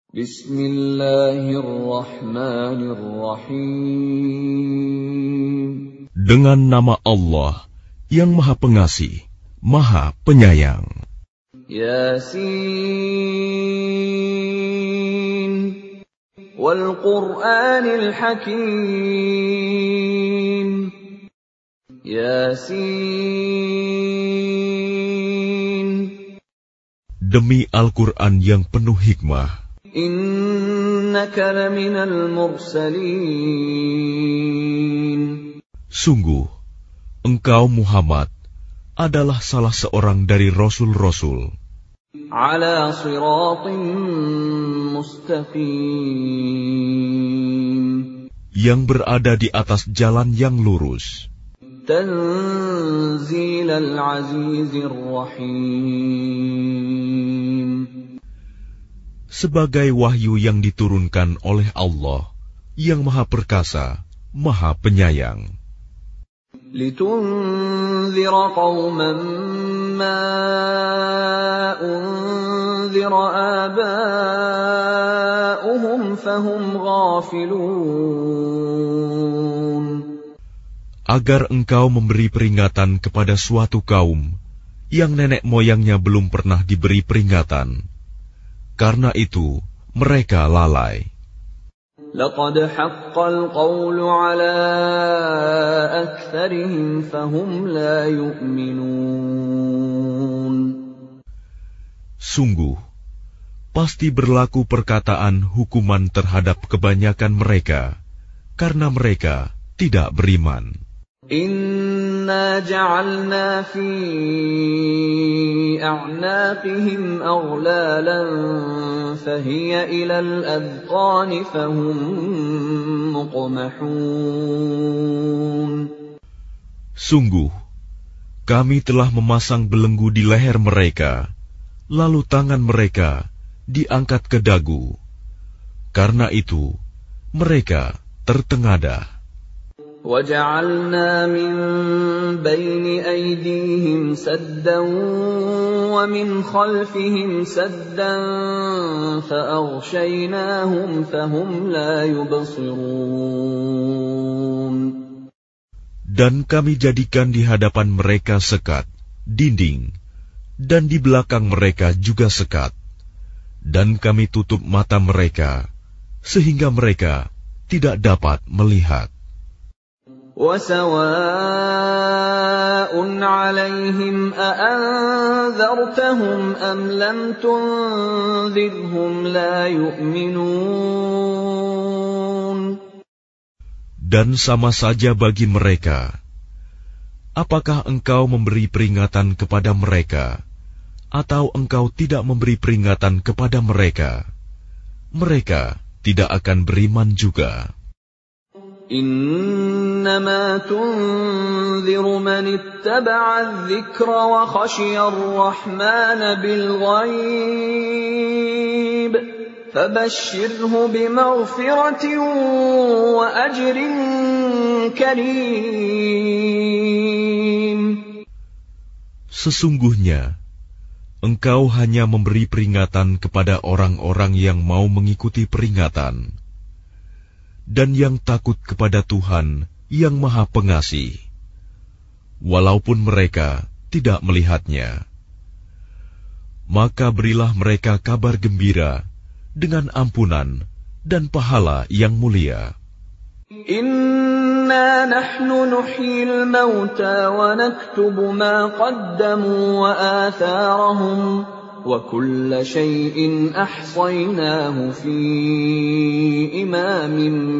Bismillahirrahmanirrahim. Dengan nama Allah yang Maha Pengasih, Maha Penyayang. Yasin wal Qur'anil Hakim. Yasin. Demi Al-Quran yang penuh hikmah. Innaka laminal mursalin. Sungguh, engkau Muhammad adalah salah seorang dari Rasul-Rasul. Ala siratin mustaqim. Yang berada di atas jalan yang lurus. Tanzilal azizir rahim. Sebagai wahyu yang diturunkan oleh Allah yang Maha Perkasa, Maha Penyayang. Litunzira qauman ma unzira aba'uhum fahum ghafilun. Agar engkau memberi peringatan kepada suatu kaum yang nenek moyangnya belum pernah diberi peringatan. Karena itu, mereka lalai. Laqad haqqal qawlu ala aktsarihim fahum la yu'minun. Sungguh, pasti berlaku perkataan hukuman terhadap kebanyakan mereka, karena mereka tidak beriman. Inna ja'alna fi a'naqihim aghlalan fahiya ilal adqani fahum muqmahun. Sungguh, kami telah memasang belenggu di leher mereka, lalu tangan mereka diangkat ke dagu. Karena itu, mereka tertengadah. وَجَعَلْنَا مِنْ بَيْنِ أَيْدِيهِمْ سَدًّا وَمِنْ خَلْفِهِمْ سَدًّا فَأَغْشَيْنَاهُمْ فَهُمْ لَا يُبْصِرُونَ. Dan kami jadikan di hadapan mereka sekat, dinding, dan di belakang mereka juga sekat. Dan kami tutup mata mereka, sehingga mereka tidak dapat melihat. وَسَوَاءٌ عَلَيْهِمْ أَأَنذَرْتَهُمْ أَمْ لَمْ تُنذِرْهُمْ لَا يُؤْمِنُونَ. Dan sama saja bagi mereka, apakah engkau memberi peringatan kepada mereka, atau engkau tidak memberi peringatan kepada mereka, mereka tidak akan beriman juga. إنما تنذر من اتبع الذكر وخشي الرحمن بالغيب فبشره بمغفرة وأجر كريم. Sesungguhnya, engkau hanya memberi peringatan kepada orang-orang yang mau mengikuti peringatan, dan yang takut kepada Tuhan yang Maha Pengasih, walaupun mereka tidak melihatnya. Maka berilah mereka kabar gembira dengan ampunan dan pahala yang mulia. Inna nahnu nuhyil mauta wa naktubu ma qaddamu wa atharahum وَكُلَّ شَيْءٍ أَحْصَيْنَاهُ فِي إِمَامٍ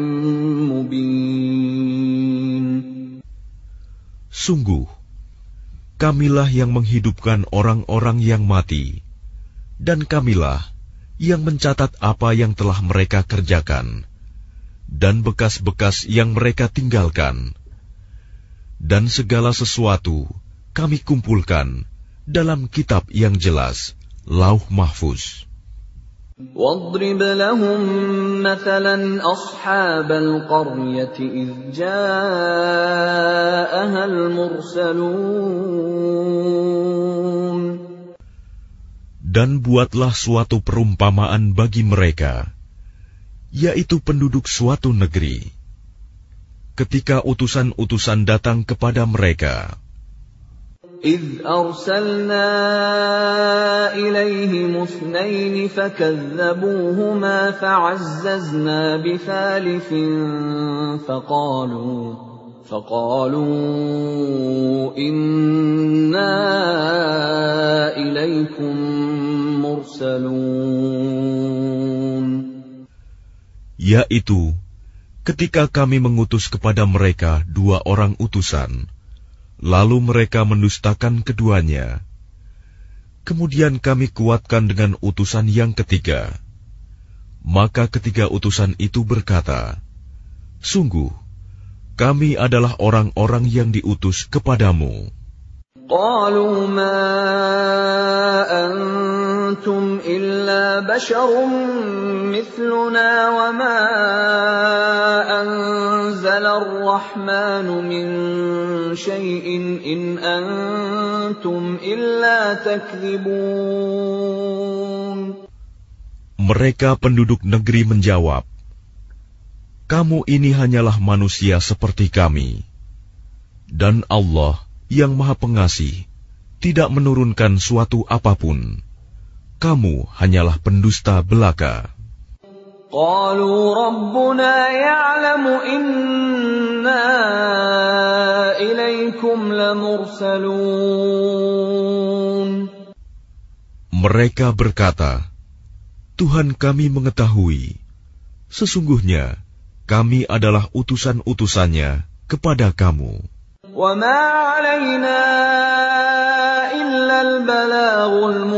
مُبِينٍ. Sungguh, kamilah yang menghidupkan orang-orang yang mati, dan kamilah yang mencatat apa yang telah mereka kerjakan, dan bekas-bekas yang mereka tinggalkan. Dan segala sesuatu kami kumpulkan dalam kitab yang jelas, Lauh Mahfuz. وَاضْرِبْ لَهُمْ مَثَلًا أَصْحَابَ الْقَرْيَةِ إِذْ جَاءَهَا الْمُرْسَلُونَ. Dan buatlah suatu perumpamaan bagi mereka, yaitu penduduk suatu negeri. Ketika utusan-utusan datang kepada mereka, إِذْ أَرْسَلْنَا إِلَيْهِمُ اثْنَيْنِ فَكَذَّبُوهُمَا فَعَزَّزْنَا بِثَالِثٍ فَقَالُوا إِنَّا إِلَيْكُمْ مُرْسَلُونَ. Yaitu, ketika kami mengutus kepada mereka 2 orang utusan, lalu mereka mendustakan keduanya. Kemudian kami kuatkan dengan utusan yang ketiga. Maka ketiga utusan itu berkata, sungguh, kami adalah orang-orang yang diutus kepadamu. قَالُوا مَا أَنْتُمْ إِلَّا بَشَرٌ مِثْلُنَا وَمَا أَنْزَلَ الرَّحْمَنُ مِنْ شَيْءٍ إِنْ أَنْتُمْ إِلَّا تَكْذِبُونَ. Mereka penduduk negeri menjawab, kamu ini hanyalah manusia seperti kami, dan Allah yang Maha Pengasih tidak menurunkan suatu apapun. Kamu hanyalah pendusta belaka. قَالُوا رَبُّنَا يَعْلَمُ إِنَّا إِلَيْكُمْ لَمُرْسَلُونَ. Mereka berkata, Tuhan kami mengetahui, sesungguhnya kami adalah utusan-utusannya kepada kamu. وَمَا عَلَيْنَا إِلَّا الْبَلَاغُ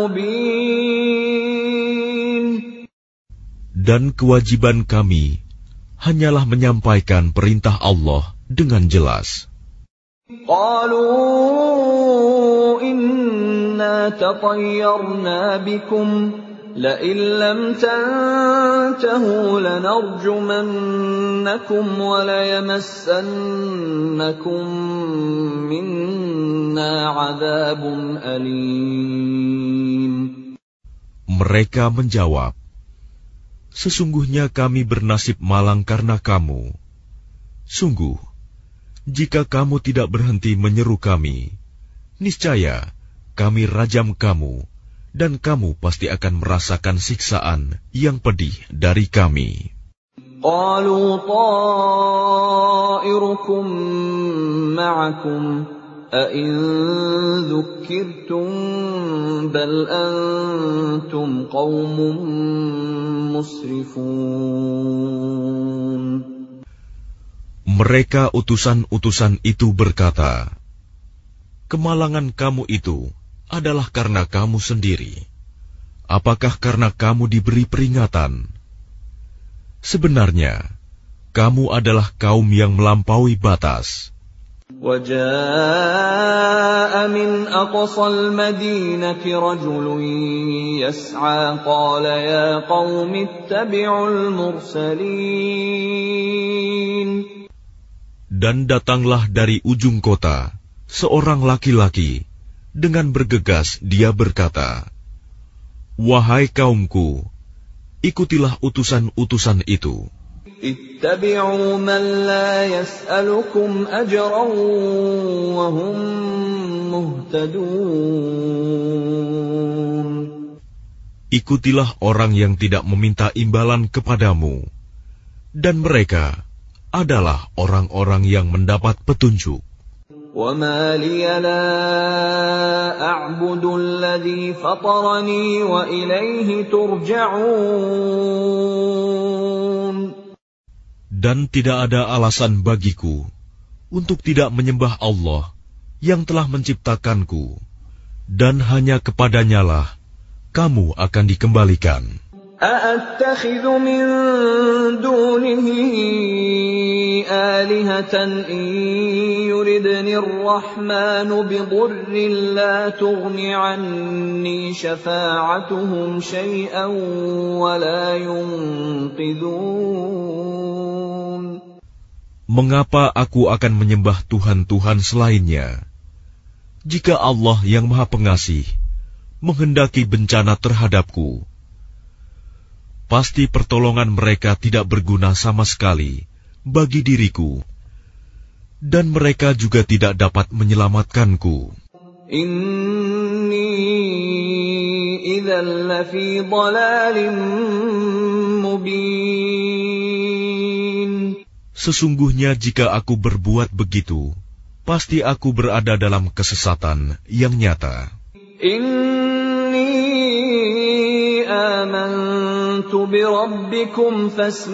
الْمُبِينُ. Dan kewajiban kami hanyalah menyampaikan perintah Allah dengan jelas. قَالُوا إِنَّا تَطَيَّرْنَا بِكُمْ لَئِن لَّمْ تَنْتَهُوا لَنَرْجُمَنَّكُمْ وَلَيَمَسَّنَّكُمْ مِنَّا عَذَابٌ أَلِيمٌ. Mereka menjawab, sesungguhnya kami bernasib malang karena kamu. Sungguh, jika kamu tidak berhenti menyeru kami, niscaya kami rajam kamu, dan kamu pasti akan merasakan siksaan yang pedih dari kami. قَالُوا طَائِرُكُمْ مَعَكُمْ أَإِن ذُكِّرْتُمْ بَلْ أَنْتُمْ قَوْمٌ مُسْرِفُونَ. Mereka utusan-utusan itu berkata, kemalangan kamu itu adalah karena kamu sendiri. Apakah karena kamu diberi peringatan? Sebenarnya, kamu adalah kaum yang melampaui batas. وَجَاءَ مِنْ أَقْصَى الْمَدِينَةِ رَجُلٌ يَسْعَى قَالَ يَا قَوْمِ اتَّبِعُوا الْمُرْسَلِينَ. Dan datanglah dari ujung kota seorang laki-laki. Dengan bergegas dia berkata, wahai kaumku, ikutilah utusan-utusan itu. Ittabi'u man la yas'alukum ajran wa hum muhtadun. Ikutilah orang yang tidak meminta imbalan kepadamu, dan mereka adalah orang-orang yang mendapat petunjuk. وَمَا لِيَ لَا أَعْبُدُ الَّذِي فَطَرَنِي وَإِلَيْهِ تُرْجَعُونَ. Dan tidak ada alasan bagiku untuk tidak menyembah Allah yang telah menciptakanku, dan hanya kepadanyalah kamu akan dikembalikan. أَأَتَّخِذُ مِن دُونِهِ آلِهَةً إِن يُرِدْنِ الرَّحْمَنُ بِضُرٍّ لَّا تُغْنِ عَنِّي شَفَاعَتُهُمْ شَيْئًا وَلَا يُنقِذُونَ. Mengapa aku akan menyembah Tuhan-Tuhan selainnya? Jika Allah yang Maha Pengasih menghendaki bencana terhadapku, pasti pertolongan mereka tidak berguna sama sekali bagi diriku, dan mereka juga tidak dapat menyelamatkanku. Inni idzan lafi dhalalin mubin. Sesungguhnya jika aku berbuat begitu, pasti aku berada dalam kesesatan yang nyata. Inni amantu bi rabbikum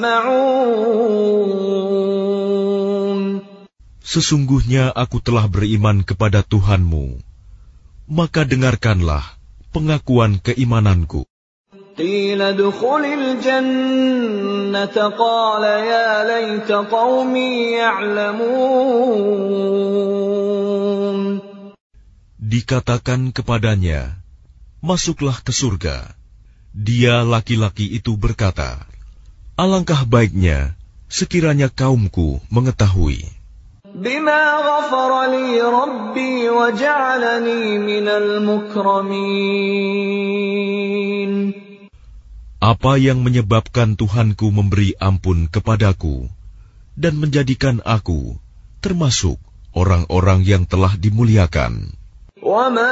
fasma'un. Sesungguhnya aku telah beriman kepada Tuhanmu, maka dengarkanlah pengakuan keimananku. Qila dukhulil jannata qala ya laita qaumi ya'lamun. Dikatakan kepadanya, masuklah ke surga. Dia laki-laki itu berkata, alangkah baiknya sekiranya kaumku mengetahui. Bima ghafara li rabbi wa ja'alani minal mukramin. Apa yang menyebabkan Tuhanku memberi ampun kepadaku dan menjadikan aku termasuk orang-orang yang telah dimuliakan. وَمَا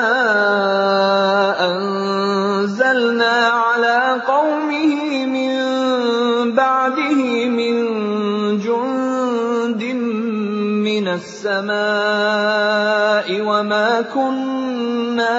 أَنزَلْنَا عَلَىٰ قَوْمِهِ مِن بَعْدِهِ مِن جُندٍ مِّنَ السَّمَاءِ وَمَا كُنَّا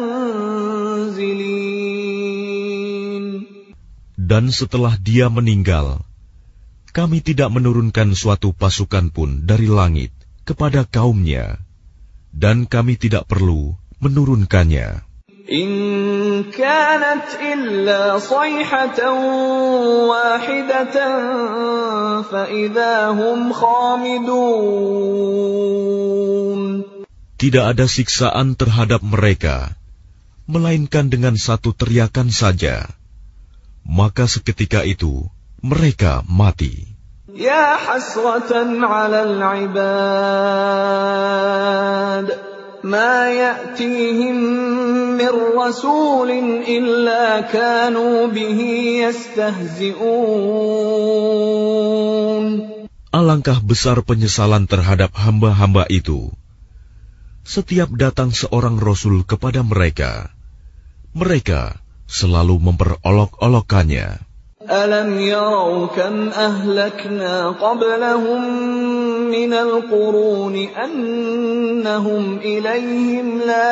مُنزِلِينَ. Dan setelah dia meninggal, kami tidak menurunkan suatu pasukan pun dari langit kepada kaumnya, dan kami tidak perlu menurunkannya. In kanat illa sayhatan wahidatan fa idza hum khamidun. Tidak ada siksaan terhadap mereka, melainkan dengan satu teriakan saja. Maka seketika itu mereka mati. Ya hasratan 'alal 'ibad ma ya'tihim min rasulin illa kanu bihi yastahzi'un. Alangkah besar penyesalan terhadap hamba-hamba itu. Setiap datang seorang rasul kepada mereka, mereka selalu memperolok-olokkannya. Alam yarau kam ahlakna qablahum minal quruni annahum ilayhim la